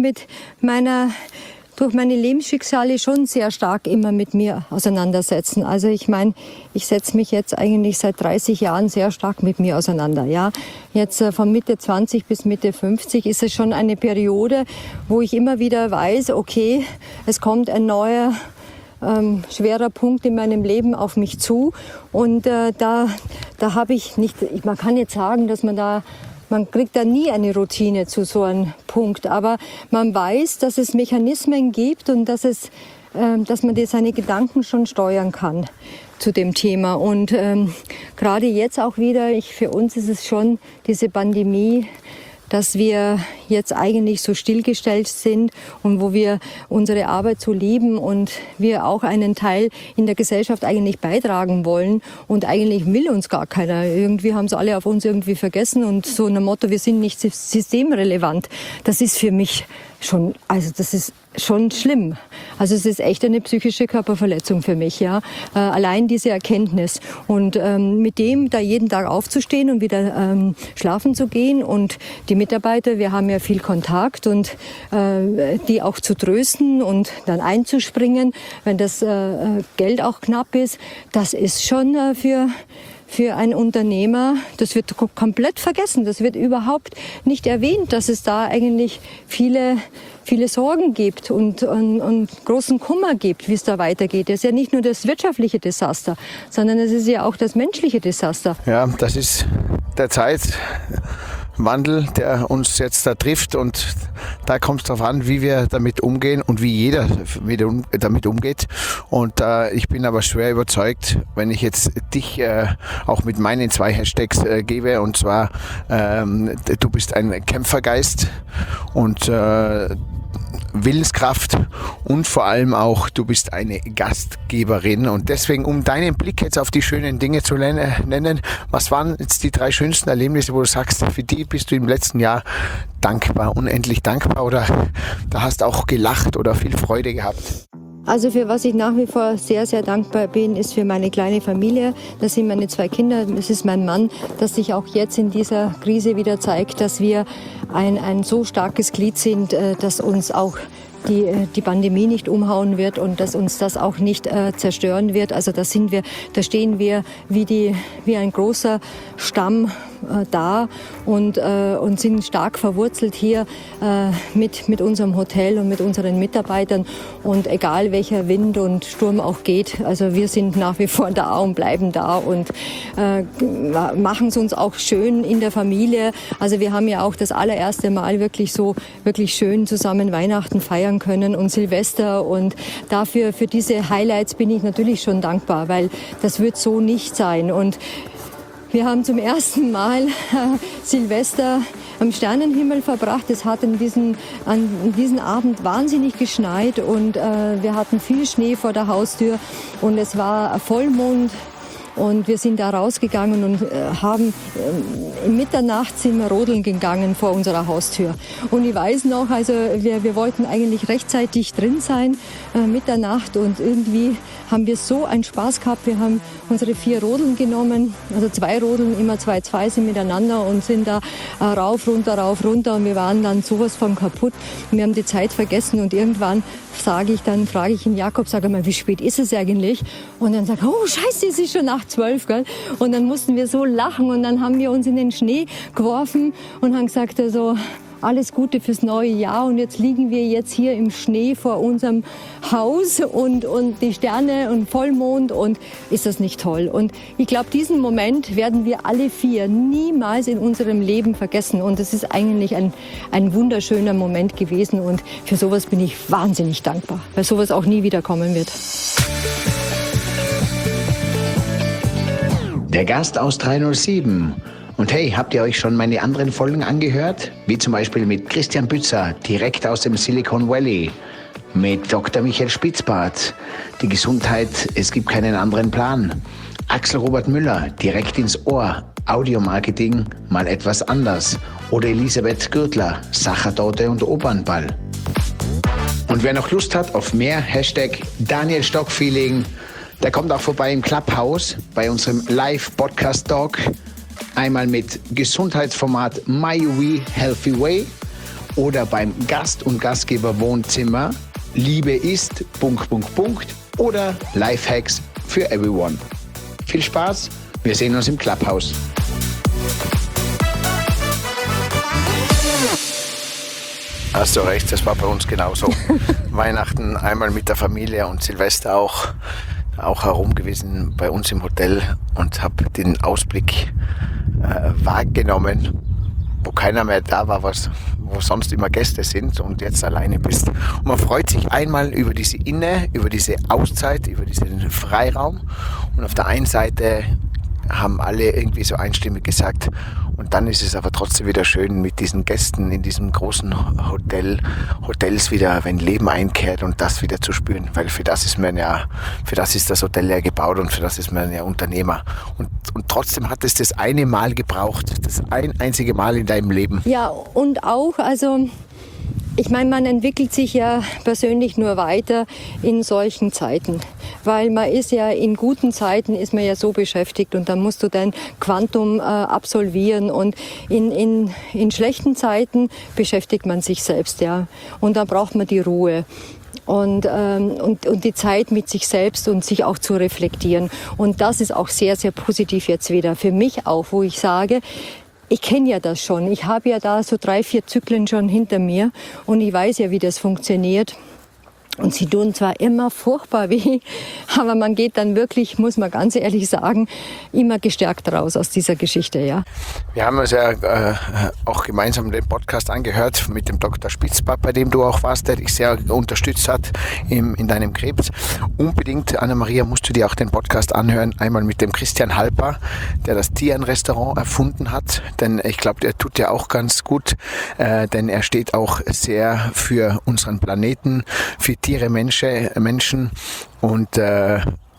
durch meine Lebensschicksale schon sehr stark immer mit mir auseinandersetzen. Also ich meine, ich setze mich jetzt eigentlich seit 30 Jahren sehr stark mit mir auseinander. Ja, jetzt von Mitte 20 bis Mitte 50 ist es schon eine Periode, wo ich immer wieder weiß, okay, es kommt ein neuer schwerer Punkt in meinem Leben auf mich zu. Und da habe ich nicht, man kann jetzt sagen, dass man kriegt da nie eine Routine zu so einem Punkt. Aber man weiß, dass es Mechanismen gibt und dass man seine Gedanken schon steuern kann zu dem Thema. Und gerade jetzt auch wieder, für uns ist es schon diese Pandemie, dass wir jetzt eigentlich so stillgestellt sind und wo wir unsere Arbeit so lieben und wir auch einen Teil in der Gesellschaft eigentlich beitragen wollen und eigentlich will uns gar keiner. Irgendwie haben sie alle auf uns irgendwie vergessen und so ein Motto, wir sind nicht systemrelevant. Das ist für mich schon, also das ist schon schlimm. Also es ist echt eine psychische Körperverletzung für mich, ja. Allein diese Erkenntnis und mit dem da jeden Tag aufzustehen und wieder schlafen zu gehen und die Mitarbeiter, wir haben ja viel Kontakt und die auch zu trösten und dann einzuspringen, wenn das Geld auch knapp ist, das ist schon für einen Unternehmer, das wird komplett vergessen. Das wird überhaupt nicht erwähnt, dass es da eigentlich viele Sorgen gibt und großen Kummer gibt, wie es da weitergeht. Es ist ja nicht nur das wirtschaftliche Desaster, sondern es ist ja auch das menschliche Desaster. Ja, das ist der Zeitwandel, der uns jetzt da trifft und da kommt es darauf an, wie wir damit umgehen und wie jeder damit umgeht. Und ich bin aber schwer überzeugt, wenn ich jetzt dich auch mit meinen 2 Hashtags gebe, und zwar du bist ein Kämpfergeist und Willenskraft und vor allem auch, du bist eine Gastgeberin. Und deswegen, um deinen Blick jetzt auf die schönen Dinge zu nennen, was waren jetzt die 3 schönsten Erlebnisse, wo du sagst, für die bist du im letzten Jahr dankbar, unendlich dankbar oder da hast auch gelacht oder viel Freude gehabt? Also für was ich nach wie vor sehr, sehr dankbar bin, ist für meine kleine Familie. Das sind meine 2 Kinder, das ist mein Mann, dass sich auch jetzt in dieser Krise wieder zeigt, dass wir ein so starkes Glied sind, dass uns auch die Pandemie nicht umhauen wird und dass uns das auch nicht zerstören wird. Also da stehen wir wie ein großer Stamm da und sind stark verwurzelt hier mit unserem Hotel und mit unseren Mitarbeitern. Und egal welcher Wind und Sturm auch geht, also wir sind nach wie vor da und bleiben da und machen es uns auch schön in der Familie. Also wir haben ja auch das allererste Mal wirklich schön zusammen Weihnachten feiern können und Silvester, und für diese Highlights bin ich natürlich schon dankbar, weil das wird so nicht sein. Und wir haben zum ersten Mal Silvester am Sternenhimmel verbracht. Es hat an diesem Abend wahnsinnig geschneit und wir hatten viel Schnee vor der Haustür und es war Vollmond. Und wir sind da rausgegangen und haben in Mitternacht sind wir rodeln gegangen vor unserer Haustür. Und ich weiß noch, also wir wollten eigentlich rechtzeitig drin sein, Mitternacht, und irgendwie haben wir so einen Spaß gehabt. Wir haben unsere 4 Rodeln genommen, also 2 Rodeln, immer 2 sind miteinander und sind da rauf, runter, und wir waren dann sowas von kaputt. Und wir haben die Zeit vergessen und irgendwann frage ich ihn Jakob, sag mal, wie spät ist es eigentlich? Und dann sagt er, oh Scheiße, es ist schon nach 12, gell? Und dann mussten wir so lachen und dann haben wir uns in den Schnee geworfen und haben gesagt, also alles Gute fürs neue Jahr, und jetzt liegen wir jetzt hier im Schnee vor unserem Haus und die Sterne und Vollmond, und ist das nicht toll? Und ich glaube, diesen Moment werden wir alle 4 niemals in unserem Leben vergessen, und es ist eigentlich ein wunderschöner Moment gewesen, und für sowas bin ich wahnsinnig dankbar, weil sowas auch nie wieder kommen wird. Der Gast aus 307. Und hey, habt ihr euch schon meine anderen Folgen angehört? Wie zum Beispiel mit Christian Bützer, direkt aus dem Silicon Valley. Mit Dr. Michael Spitzbart, die Gesundheit, es gibt keinen anderen Plan. Axel Robert Müller, direkt ins Ohr, Audiomarketing, mal etwas anders. Oder Elisabeth Gürtler, Sachertorte und Opernball. Und wer noch Lust hat auf mehr, Hashtag Daniel Stock Feeling, der kommt auch vorbei im Clubhouse bei unserem Live-Podcast-Talk. Einmal mit Gesundheitsformat MyUV Healthy Way oder beim Gast- und Gastgeber-Wohnzimmer Liebe ist... oder Lifehacks für everyone. Viel Spaß, wir sehen uns im Clubhouse. Hast du recht, das war bei uns genauso. Weihnachten einmal mit der Familie und Silvester auch herum gewesen bei uns im Hotel und habe den Ausblick wahrgenommen, wo keiner mehr da war, wo sonst immer Gäste sind und jetzt alleine bist. Und man freut sich einmal über diese über diese Auszeit, über diesen Freiraum, und auf der einen Seite haben alle irgendwie so einstimmig gesagt, und dann ist es aber trotzdem wieder schön mit diesen Gästen in diesem großen Hotels wieder, wenn Leben einkehrt, und das wieder zu spüren, weil für das ist das Hotel ja gebaut und für das ist man ja Unternehmer. Und trotzdem hat es das eine Mal gebraucht, das einzige Mal in deinem Leben. Ja, und auch, also ich meine, man entwickelt sich ja persönlich nur weiter in solchen Zeiten, weil man ist ja in guten Zeiten ist man ja so beschäftigt, und dann musst du dein Quantum absolvieren, und in schlechten Zeiten beschäftigt man sich selbst, ja, und dann braucht man die Ruhe. Und die Zeit mit sich selbst und sich auch zu reflektieren. Und das ist auch sehr, sehr positiv jetzt wieder für mich auch, wo ich sage, ich kenne ja das schon. Ich habe ja da so 3-4 Zyklen schon hinter mir und ich weiß ja, wie das funktioniert. Und sie tun zwar immer furchtbar weh, aber man geht dann wirklich, muss man ganz ehrlich sagen, immer gestärkt raus aus dieser Geschichte, ja. Wir haben uns ja auch gemeinsam den Podcast angehört mit dem Dr. Spitzbart, bei dem du auch warst, der dich sehr unterstützt hat in deinem Krebs. Unbedingt, Anna-Maria, musst du dir auch den Podcast anhören, einmal mit dem Christian Halper, der das Tieren-Restaurant erfunden hat, denn ich glaube, der tut ja auch ganz gut, denn er steht auch sehr für unseren Planeten, für Tiere, Menschen, und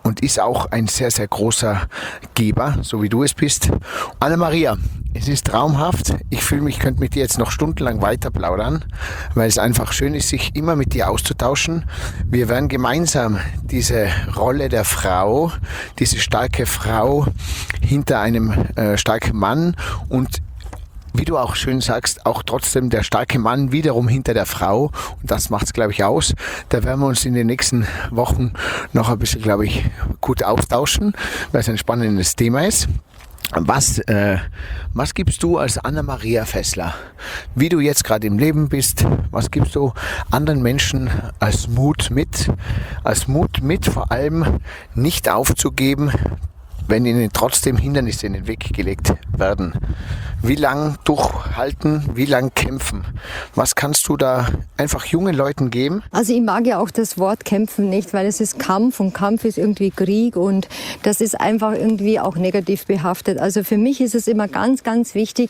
und ist auch ein sehr, sehr großer Geber, so wie du es bist. Anna-Maria, es ist traumhaft. Ich fühle mich, könnte mit dir jetzt noch stundenlang weiter plaudern, weil es einfach schön ist, sich immer mit dir auszutauschen. Wir werden gemeinsam diese Rolle der Frau, diese starke Frau hinter einem starken Mann und wie du auch schön sagst, auch trotzdem der starke Mann wiederum hinter der Frau. Und das macht es, glaube ich, aus. Da werden wir uns in den nächsten Wochen noch ein bisschen, glaube ich, gut austauschen, weil es ein spannendes Thema ist. Was gibst du als Anna-Maria Fessler, wie du jetzt gerade im Leben bist, was gibst du anderen Menschen als Mut mit? Als Mut mit, vor allem nicht aufzugeben, wenn ihnen trotzdem Hindernisse in den Weg gelegt werden. Wie lang durchhalten, wie lang kämpfen? Was kannst du da einfach jungen Leuten geben? Also ich mag ja auch das Wort kämpfen nicht, weil es ist Kampf und Kampf ist irgendwie Krieg und das ist einfach irgendwie auch negativ behaftet. Also für mich ist es immer ganz, ganz wichtig,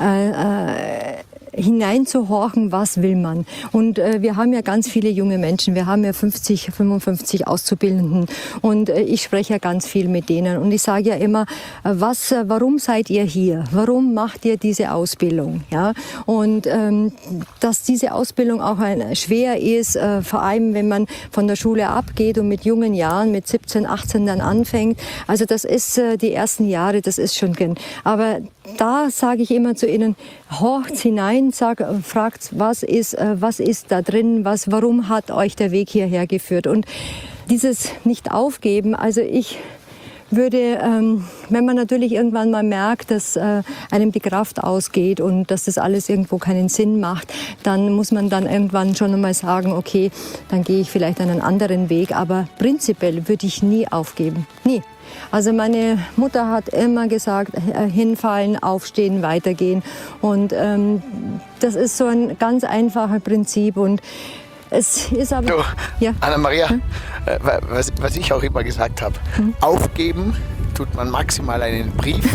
hineinzuhorchen, was will man. Und wir haben ja ganz viele junge Menschen, wir haben ja 50, 55 Auszubildenden und ich spreche ja ganz viel mit denen und ich sage ja immer, warum seid ihr hier? Warum macht ihr diese Ausbildung? Ja? Und dass diese Ausbildung auch schwer ist, vor allem wenn man von der Schule abgeht und mit jungen Jahren, mit 17, 18 dann anfängt. Also das ist die ersten Jahre, das ist schon gern. Aber da sage ich immer zu ihnen, horcht hinein, fragt, was ist da drin, warum hat euch der Weg hierher geführt? Und dieses Nicht-Aufgeben, also ich würde, wenn man natürlich irgendwann mal merkt, dass einem die Kraft ausgeht und dass das alles irgendwo keinen Sinn macht, dann muss man dann irgendwann schon einmal sagen, okay, dann gehe ich vielleicht einen anderen Weg. Aber prinzipiell würde ich nie aufgeben, nie. Also meine Mutter hat immer gesagt, hinfallen, aufstehen, weitergehen. Und das ist so ein ganz einfaches Prinzip. Und es ist aber... Du, ja. Anna-Maria, was ich auch immer gesagt habe, aufgeben tut man maximal einen Brief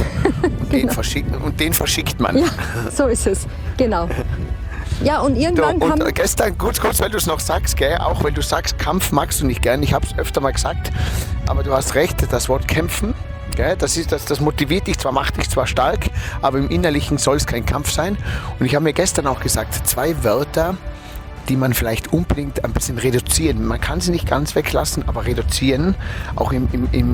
und den verschickt man. Ja, so ist es, genau. Ja, und irgendwann und gestern, kurz, weil du es noch sagst, gell, auch wenn du sagst, Kampf magst du nicht gern, ich habe es öfter mal gesagt, aber du hast recht, das Wort kämpfen, gell, das motiviert dich zwar, macht dich zwar stark, aber im Innerlichen soll es kein Kampf sein. Und ich habe mir gestern auch gesagt, 2 Wörter, die man vielleicht unbedingt ein bisschen reduzieren. Man kann sie nicht ganz weglassen, aber reduzieren, auch im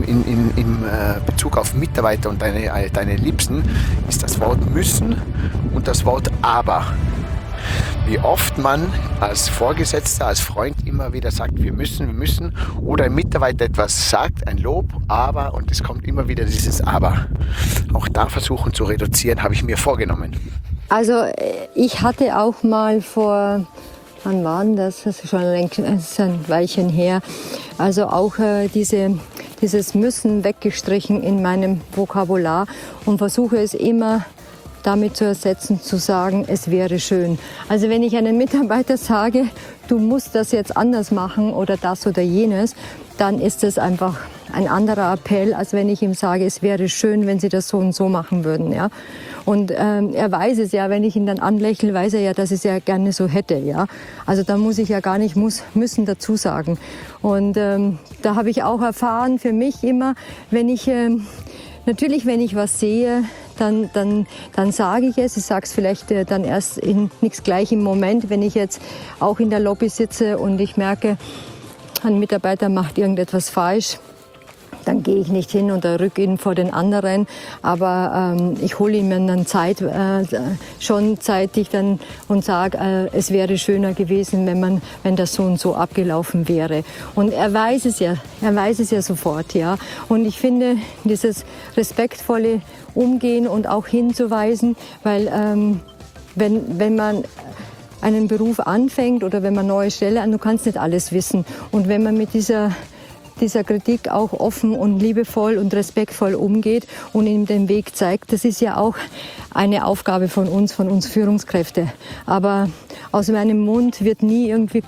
Bezug auf Mitarbeiter und deine Liebsten, ist das Wort müssen und das Wort aber. Wie oft man als Vorgesetzter, als Freund immer wieder sagt, wir müssen, oder ein Mitarbeiter etwas sagt, ein Lob, aber, und es kommt immer wieder dieses Aber. Auch da versuchen zu reduzieren, habe ich mir vorgenommen. Also ich hatte auch mal vor, wann war denn das? Das ist schon ein Weilchen her. Also auch dieses Müssen weggestrichen in meinem Vokabular und versuche es immer damit zu ersetzen, zu sagen, es wäre schön. Also wenn ich einem Mitarbeiter sage, du musst das jetzt anders machen oder das oder jenes, dann ist es einfach ein anderer Appell, als wenn ich ihm sage, es wäre schön, wenn Sie das so und so machen würden. Ja? Und er weiß es ja, wenn ich ihn dann anlächle, weiß er ja, dass ich es ja gerne so hätte. Ja? Also da muss ich ja gar nicht müssen dazu sagen. Und da habe ich auch erfahren für mich immer, wenn ich natürlich, wenn ich was sehe, dann sage ich es. Ich sage es vielleicht dann erst nichts gleich im Moment, wenn ich jetzt auch in der Lobby sitze und ich merke, ein Mitarbeiter macht irgendetwas falsch. Dann gehe ich nicht hin und rücke ihn vor den anderen, aber ich hole ihm dann schon zeitig dann und sage, es wäre schöner gewesen, wenn das so und so abgelaufen wäre. Und er weiß es ja sofort, ja. Und ich finde dieses respektvolle Umgehen und auch hinzuweisen, weil wenn man einen Beruf anfängt oder wenn man eine neue Stelle an, du kannst nicht alles wissen. Und wenn man mit dieser Kritik auch offen und liebevoll und respektvoll umgeht und ihm den Weg zeigt, das ist ja auch eine Aufgabe von uns Führungskräfte. Aber aus meinem Mund wird nie irgendwie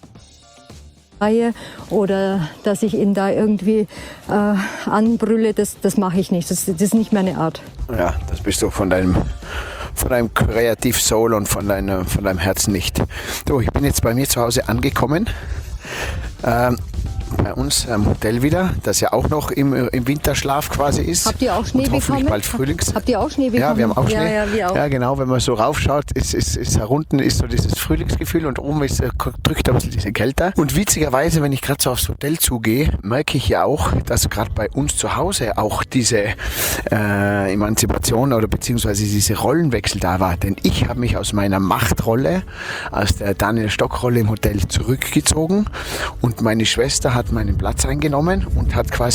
oder dass ich ihn da irgendwie anbrülle, das mache ich nicht. Das ist nicht meine Art. Ja, das bist du von deinem Kreativ Soul und von deinem Herzen nicht. Du, ich bin jetzt bei mir zu Hause angekommen. bei uns am Hotel wieder, das ja auch noch im Winterschlaf quasi ist. Habt ihr auch Schnee bekommen? Bald Frühlings. Habt ihr auch Schnee bekommen? Ja, wir haben auch Schnee. Ja, wir auch. Ja, genau, wenn man so raufschaut, ist unten ist so dieses Frühlingsgefühl und oben drückt ein bisschen diese Kälte. Und witzigerweise, wenn ich gerade so aufs Hotel zugehe, merke ich ja auch, dass gerade bei uns zu Hause auch diese Emanzipation oder beziehungsweise diese Rollenwechsel da war. Denn ich habe mich aus meiner Machtrolle, aus der Daniel Stock-Rolle im Hotel zurückgezogen und meine Schwester hat meinen Platz eingenommen und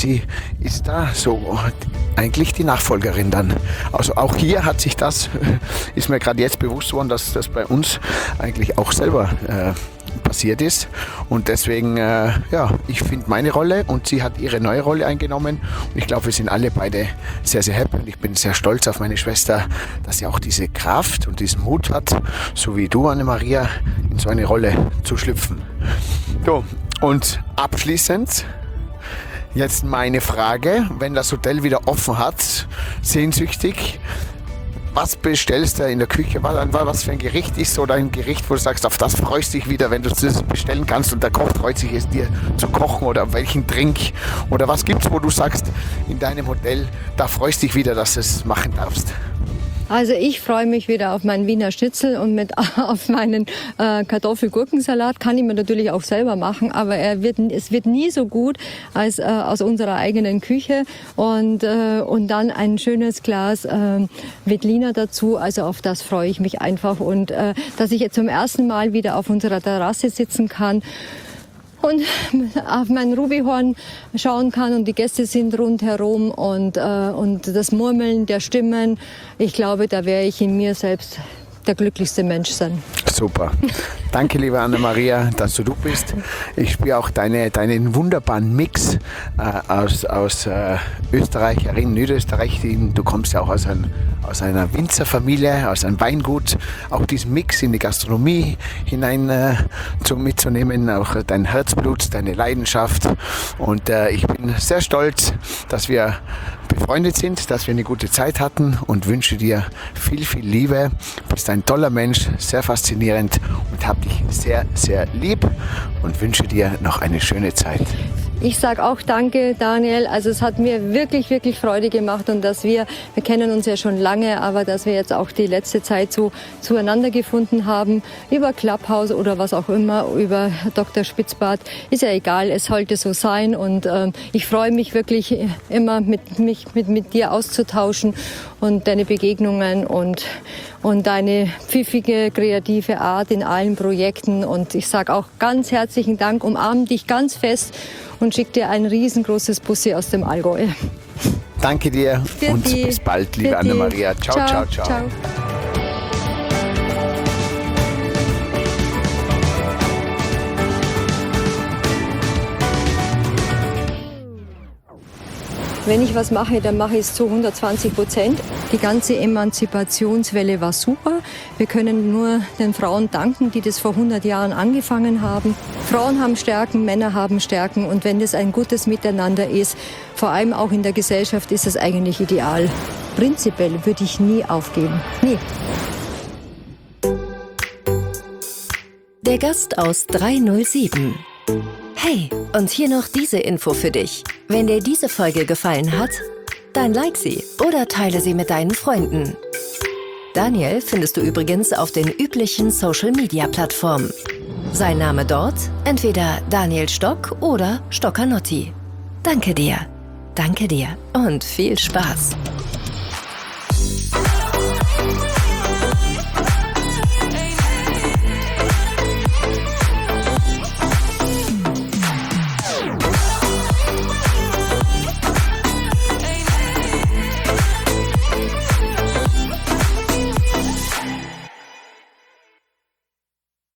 ist da so eigentlich die Nachfolgerin dann. Also auch hier hat sich ist mir gerade jetzt bewusst worden, dass das bei uns eigentlich auch selber passiert ist. Und deswegen, ich finde meine Rolle und sie hat ihre neue Rolle eingenommen. Und ich glaube, wir sind alle beide sehr, sehr happy. Und ich bin sehr stolz auf meine Schwester, dass sie auch diese Kraft und diesen Mut hat, so wie du, Anne-Maria, in so eine Rolle zu schlüpfen. So, und abschließend jetzt meine Frage, wenn das Hotel wieder offen hat, sehnsüchtig, was bestellst du in der Küche? Was für ein Gericht ist so dein Gericht, wo du sagst, auf das freust du dich wieder, wenn du das bestellen kannst und der Koch freut sich, es dir zu kochen oder welchen Drink? Oder was gibt's, wo du sagst, in deinem Hotel, da freust du dich wieder, dass du es machen darfst? Also ich freue mich wieder auf meinen Wiener Schnitzel und auf meinen Kartoffel-Gurkensalat. Kann ich mir natürlich auch selber machen, aber es wird nie so gut als aus unserer eigenen Küche. Und dann ein schönes Glas Veltliner dazu. Also auf das freue ich mich einfach. Und dass ich jetzt zum ersten Mal wieder auf unserer Terrasse sitzen kann und auf mein Rubihorn schauen kann und die Gäste sind rundherum und das Murmeln der Stimmen, ich glaube, da wäre ich in mir selbst der glücklichste Mensch sein. Super. Danke, liebe Anne-Maria, dass du bist. Ich spüre auch deinen wunderbaren Mix aus Österreicherin, Niederösterreich. Du kommst ja auch aus einer Winzerfamilie, aus einem Weingut. Auch diesen Mix in die Gastronomie hinein mitzunehmen, auch dein Herzblut, deine Leidenschaft. Und ich bin sehr stolz, dass wir befreundet sind, dass wir eine gute Zeit hatten und wünsche dir viel, viel Liebe. Du bist ein toller Mensch, sehr faszinierend und habe dich sehr, sehr lieb und wünsche dir noch eine schöne Zeit. Ich sage auch danke, Daniel. Also es hat mir wirklich, wirklich Freude gemacht und dass wir kennen uns ja schon lange, aber dass wir jetzt auch die letzte Zeit so zueinander gefunden haben, über Clubhouse oder was auch immer, über Dr. Spitzbart, ist ja egal, es sollte so sein und ich freue mich wirklich immer mit dir auszutauschen und deine Begegnungen und deine pfiffige, kreative Art in allen Projekten und ich sage auch ganz herzlichen Dank, umarme dich ganz fest und schicke dir ein riesengroßes Bussi aus dem Allgäu. Danke dir und bis bald, liebe Anne-Maria. Ciao, ciao, ciao. Ciao. Wenn ich was mache, dann mache ich es zu 120%. Die ganze Emanzipationswelle war super. Wir können nur den Frauen danken, die das vor 100 Jahren angefangen haben. Frauen haben Stärken, Männer haben Stärken. Und wenn das ein gutes Miteinander ist, vor allem auch in der Gesellschaft, ist es eigentlich ideal. Prinzipiell würde ich nie aufgeben. Nie. Der Gast aus 307. Hey, und hier noch diese Info für dich. Wenn dir diese Folge gefallen hat, dann like sie oder teile sie mit deinen Freunden. Daniel findest du übrigens auf den üblichen Social-Media-Plattformen. Sein Name dort entweder Daniel Stock oder Stoccanotti. Danke dir und viel Spaß.